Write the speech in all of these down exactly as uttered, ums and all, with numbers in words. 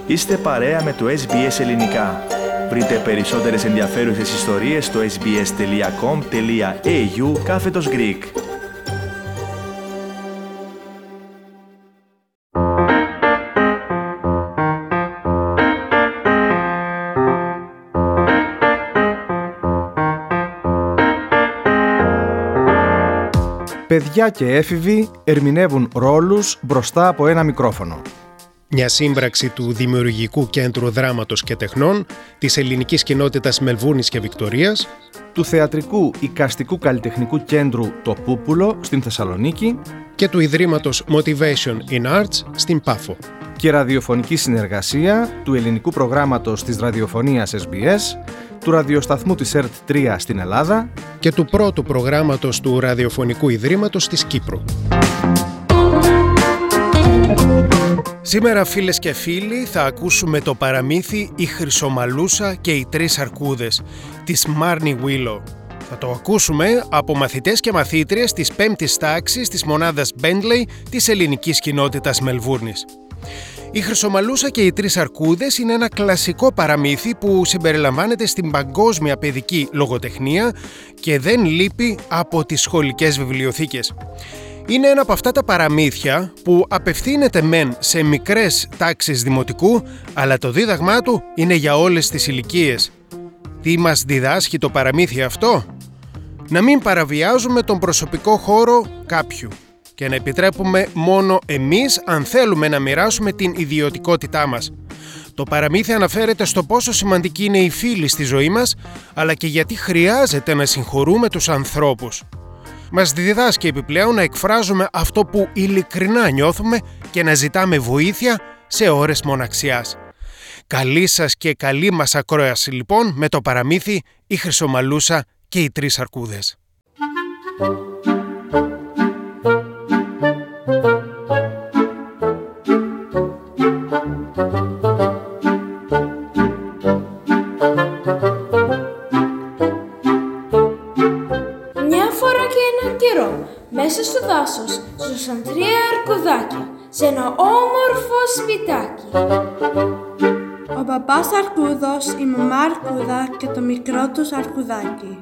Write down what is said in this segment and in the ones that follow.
Είστε παρέα με το ες μπι ες Ελληνικά. Βρείτε περισσότερες ενδιαφέρουσες ιστορίες στο sbs.com.au κάθετος Greek. Παιδιά και έφηβοι ερμηνεύουν ρόλους μπροστά από ένα μικρόφωνο. Μια σύμπραξη του Δημιουργικού Κέντρου Δράματος και Τεχνών, της Ελληνικής Κοινότητας Μελβούρνης και Βικτωρίας, του Θεατρικού Εικαστικού Καλλιτεχνικού Κέντρου Το Πούπουλο στην Θεσσαλονίκη και του Ιδρύματος Motivation in Arts στην Πάφο. Και ραδιοφωνική συνεργασία του ελληνικού προγράμματος της ραδιοφωνίας ες μπι ες, του ραδιοσταθμού της ΕΡΤ τρία στην Ελλάδα και του πρώτου προγράμματος του Ραδιοφωνικού Ιδρύματος της Κύπρου. Σήμερα, φίλες και φίλοι, θα ακούσουμε το παραμύθι «Η Χρυσομαλούσα και οι Τρεις Αρκούδες» της Μάρνι Βίλο. Θα το ακούσουμε από μαθητές και μαθήτριες της πέμπτης τάξης της μονάδας Μπέντλεϊ της Ελληνικής Κοινότητας Μελβούρνης. Η Χρυσομαλούσα και οι Τρεις Αρκούδες είναι ένα κλασικό παραμύθι που συμπεριλαμβάνεται στην παγκόσμια παιδική λογοτεχνία και δεν λείπει από τις σχολικές βιβλιοθήκες. Είναι ένα από αυτά τα παραμύθια που απευθύνεται μεν σε μικρές τάξεις δημοτικού, αλλά το δίδαγμά του είναι για όλες τις ηλικίες. Τι μας διδάσκει το παραμύθι αυτό? Να μην παραβιάζουμε τον προσωπικό χώρο κάποιου και να επιτρέπουμε μόνο εμείς αν θέλουμε να μοιράσουμε την ιδιωτικότητά μας. Το παραμύθι αναφέρεται στο πόσο σημαντική είναι η φίλη στη ζωή μας, αλλά και γιατί χρειάζεται να συγχωρούμε τους ανθρώπους. Μας διδάσκει επιπλέον να εκφράζουμε αυτό που ειλικρινά νιώθουμε και να ζητάμε βοήθεια σε ώρες μοναξιάς. Καλή σας και καλή μας ακρόαση λοιπόν με το παραμύθι «Η Χρυσομαλούσα και οι Τρεις Αρκούδες». Μέσα στο δάσος ζούσαν τρία αρκουδάκια σε ένα όμορφο σπιτάκι. Ο μπαμπάς αρκούδος, η μαμά αρκούδα και το μικρό τους αρκουδάκι.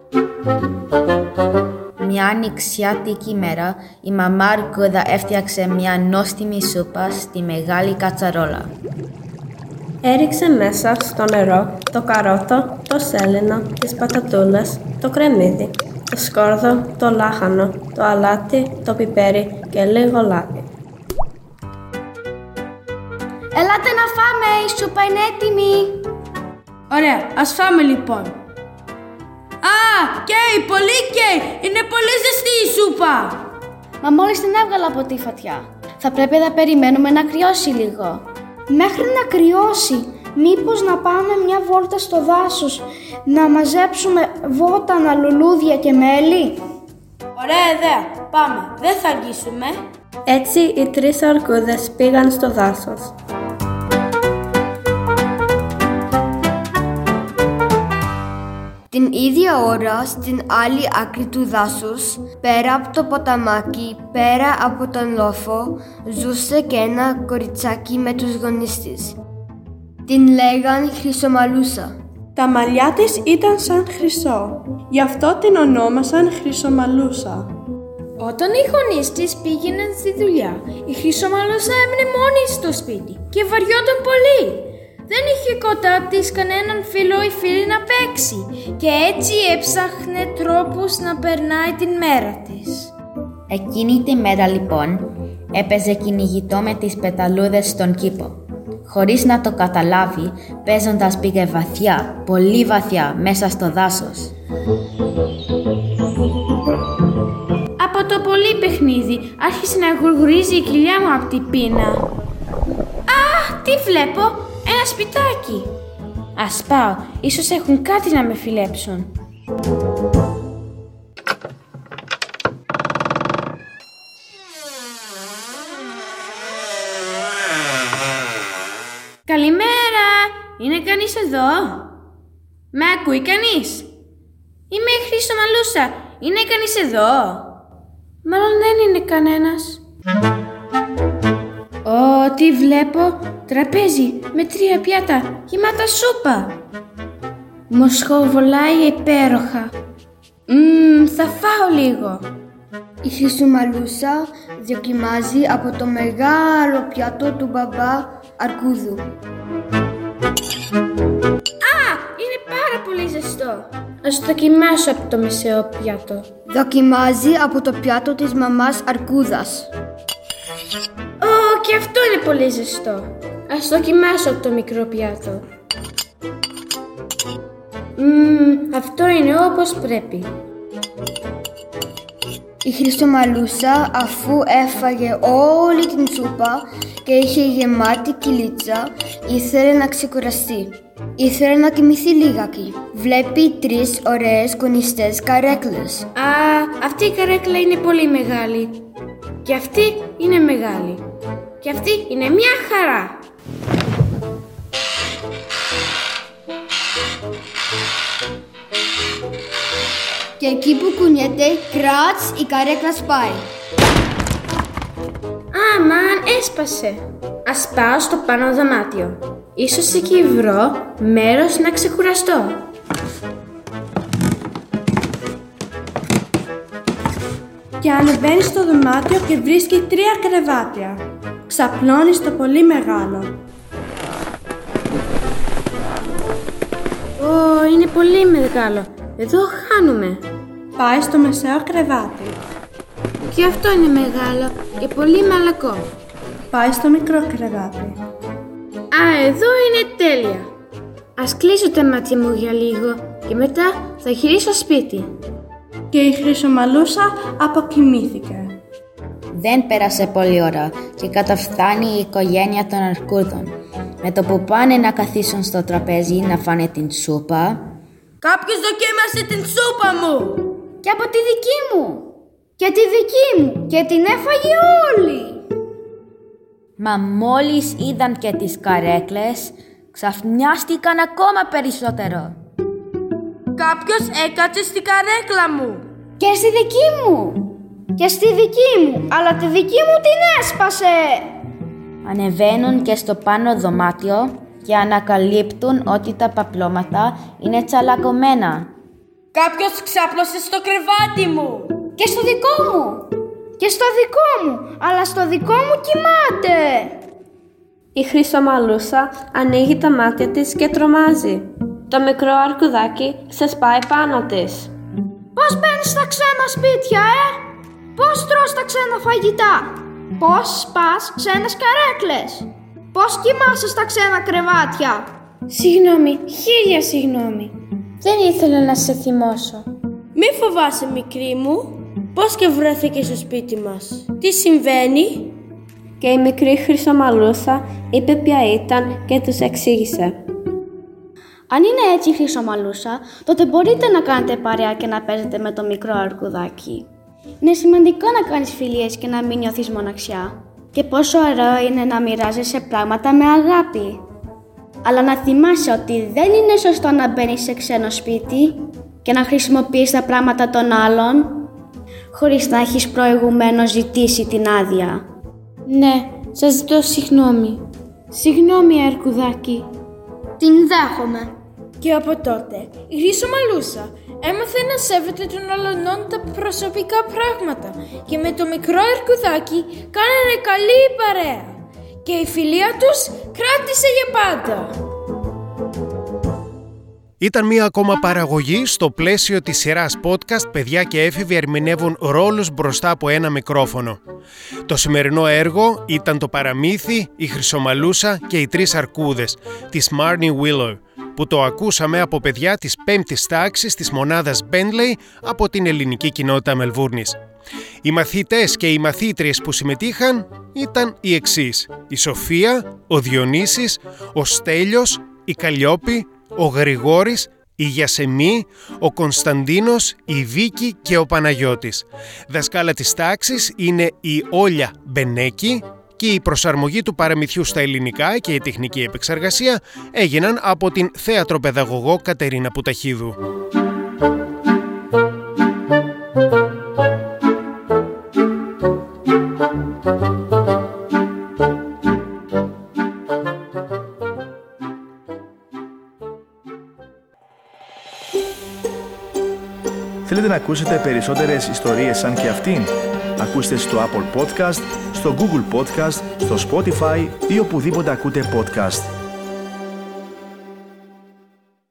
Μια ανοιξιάτικη μέρα, η μαμά αρκούδα έφτιαξε μια νόστιμη σούπα στη μεγάλη κατσαρόλα. Έριξε μέσα στο νερό το καρότο, το σέλινο, τις πατατούλες, το κρεμμύδι, το σκόρδο, το λάχανο, το αλάτι, το πιπέρι και λίγο λάδι. Ελάτε να φάμε, η σούπα είναι έτοιμη. Ωραία, ας φάμε λοιπόν. Α, καίει, πολύ καίει, είναι πολύ ζεστή η σούπα. Μα μόλις την έβγαλα από τη φωτιά. Θα πρέπει να περιμένουμε να κρυώσει λίγο. Μέχρι να κρυώσει, μήπως να πάμε μια βόλτα στο δάσος, να μαζέψουμε βότανα, λουλούδια και μέλι? Ωραία ιδέα, πάμε, δεν θα αργήσουμε. Έτσι οι τρεις αρκούδες πήγαν στο δάσος. Την ίδια ώρα, στην άλλη άκρη του δάσους, πέρα από το ποταμάκι, πέρα από τον λόφο, ζούσε και ένα κοριτσάκι με τους γονείς της. Την λέγαν Χρυσομαλούσα. Τα μαλλιά της ήταν σαν χρυσό, γι' αυτό την ονόμασαν Χρυσομαλούσα. Όταν οι γονείς της πήγαιναν στη δουλειά, η Χρυσομαλούσα έμεινε μόνη στο σπίτι και βαριόταν πολύ. Δεν είχε κοντά της κανέναν φίλο ή φίλη να παίξει και έτσι έψαχνε τρόπους να περνάει την μέρα της. Εκείνη τη μέρα λοιπόν έπαιζε κυνηγητό με τις πεταλούδες στον κήπο. Χωρίς να το καταλάβει, παίζοντας πήγε βαθιά, πολύ βαθιά μέσα στο δάσος. Από το πολύ παιχνίδι άρχισε να γουργουρίζει η κοιλιά μου από την πείνα. Α, τι βλέπω! Ένα σπιτάκι! Ας πάω, ίσως έχουν κάτι να με φιλέψουν. Καλημέρα! Είναι κανείς εδώ? Με ακούει κανείς? Είμαι η Χρυσομαλούσα. Είναι κανείς εδώ? Μάλλον δεν είναι κανένας. ό,τι βλέπω τραπέζι με τρία πιάτα γεμάτα σούπα. Μοσχοβολάει υπέροχα. Μμμ, θα φάω λίγο. Η Χρυσομαλούσα δοκιμάζει από το μεγάλο πιάτο του μπαμπά Αρκούδου. Α, είναι πάρα πολύ ζεστό. Ας δοκιμάσω από το μεσαίο πιάτο. Δοκιμάζει από το πιάτο της μαμάς Αρκούδας. Ω, και αυτό είναι πολύ ζεστό. Ας δοκιμάσω από το μικρό πιάτο. Μμμ, αυτό είναι όπως πρέπει. Η Χρυσομαλούσα, αφού έφαγε όλη την σούπα και είχε γεμάτη κυλίτσα, ήθελε να ξεκουραστεί. Ήθελε να κοιμηθεί λίγακι. Βλέπει τρεις ωραίες κονιστές καρέκλες. Α, αυτή η καρέκλα είναι πολύ μεγάλη. Και αυτή είναι μεγάλη. Και αυτή είναι μια χαρά. Και εκεί που κουνιέται, κράτς, η καρέκλα σπάει. Αμάν, έσπασε. Ας πάω στο πάνω δωμάτιο. Ίσως εκεί βρω μέρος να ξεκουραστώ. Και ανεβαίνει στο δωμάτιο και βρίσκει τρία κρεβάτια. Ξαπλώνει στο πολύ μεγάλο. Ω, είναι πολύ μεγάλο. Εδώ χάνουμε. Πάει στο μεσαίο κρεβάτι. Και αυτό είναι μεγάλο και πολύ μαλακό. Πάει στο μικρό κρεβάτι. Α, εδώ είναι τέλεια. Ας κλείσω τα μάτια μου για λίγο και μετά θα γυρίσω σπίτι. Και η Χρυσομαλούσα αποκοιμήθηκε. Δεν πέρασε πολλή ώρα και καταφθάνει η οικογένεια των Αρκούδων. Με το που πάνε να καθίσουν στο τραπέζι να φάνε την σούπα... Κάποιος δοκίμασε την σούπα μου! Και από τη δική μου! Και τη δική μου! Και την έφαγε όλη! Μα μόλις είδαν και τις καρέκλες, ξαφνιάστηκαν ακόμα περισσότερο. Κάποιος έκατσε στην καρέκλα μου! Και στη δική μου! Και στη δική μου! Αλλά τη δική μου την έσπασε! Ανεβαίνουν και στο πάνω δωμάτιο και ανακαλύπτουν ότι τα παπλώματα είναι τσαλακωμένα. Κάποιος ξάπλωσε στο κρεβάτι μου! Και στο δικό μου! Και στο δικό μου! Αλλά στο δικό μου κοιμάται! Η Χρυσομαλούσα ανοίγει τα μάτια της και τρομάζει. Το μικρό αρκουδάκι ξεσπάει πάνω της. Πώς μπαίνεις στα ξένα σπίτια, ε! Πώς τρως τα ξένα φαγητά! Πώς σπάς ξένες καρέκλες! Πώς κοιμάσαι στα ξένα κρεβάτια! Συγγνώμη, χίλια συγγνώμη. Δεν ήθελα να σε θυμώσω. Μη φοβάσαι, μικρή μου. Πώς και βρέθηκες στο σπίτι μας? Τι συμβαίνει? Και η μικρή Χρυσομαλούσα είπε ποια ήταν και τους εξήγησε. Αν είναι έτσι η Χρυσομαλούσα, τότε μπορείτε να κάνετε παρέα και να παίζετε με το μικρό αρκουδάκι. Είναι σημαντικό να κάνεις φιλίες και να μην νιώθεις μοναξιά. Και πόσο ωραίο είναι να μοιράζεσαι πράγματα με αγάπη. Αλλά να θυμάσαι ότι δεν είναι σωστό να μπαίνεις σε ξένο σπίτι και να χρησιμοποιείς τα πράγματα των άλλων χωρίς να έχεις προηγουμένως ζητήσει την άδεια. Ναι, σας ζητώ συγγνώμη. Συγγνώμη, αρκουδάκι. Την δέχομαι. Και από τότε η Χρυσομαλούσα έμαθε να σέβεται των αλλωνών τα προσωπικά πράγματα και με το μικρό αρκουδάκι κάνανε καλή παρέα και η φιλία τους κράτησε για πάντα. Ήταν μία ακόμα παραγωγή στο πλαίσιο της σειράς podcast «Παιδιά και έφηβοι ερμηνεύουν ρόλους μπροστά από ένα μικρόφωνο». Το σημερινό έργο ήταν το παραμύθι «Η Χρυσομαλούσα και οι τρεις αρκούδες» της Marnie Willow, που το ακούσαμε από παιδιά της πέμπτης τάξης της μονάδας Bentley από την ελληνική κοινότητα Μελβούρνης. Οι μαθητές και οι μαθήτριες που συμμετείχαν ήταν οι εξής: η Σοφία, ο Διονύσης, ο Στέλιος, η Καλλιόπη, ο Γρηγόρης, η Γιασεμή, ο Κωνσταντίνος, η Βίκη και ο Παναγιώτης. Δασκάλα της τάξης είναι η Όλια Μπενέκη και η προσαρμογή του παραμυθιού στα ελληνικά και η τεχνική επεξεργασία έγιναν από την θεατροπαιδαγωγό Κατερίνα Πουταχίδου. Θέλετε να ακούσετε περισσότερες ιστορίες σαν και αυτήν? Ακούστε στο Apple Podcast, στο Google Podcast, στο Spotify ή οπουδήποτε ακούτε podcast.